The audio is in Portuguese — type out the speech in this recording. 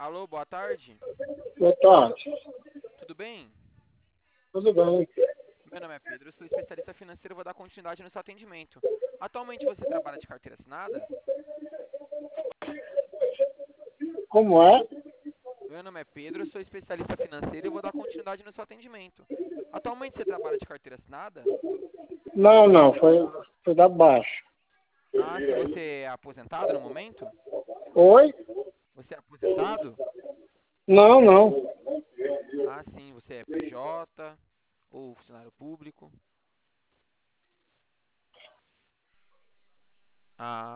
Alô, boa tarde. Boa tarde. Tudo bem? Tudo bem? Meu nome é Pedro, eu sou especialista financeiro e vou dar continuidade no seu atendimento. Atualmente você trabalha de carteira assinada? Como é? Meu nome é Pedro, eu sou especialista financeiro e vou dar continuidade no seu atendimento. Atualmente você trabalha de carteira assinada? Não, foi da baixa. Ah, se você é aposentado no momento? Oi? Você é aposentado? Não.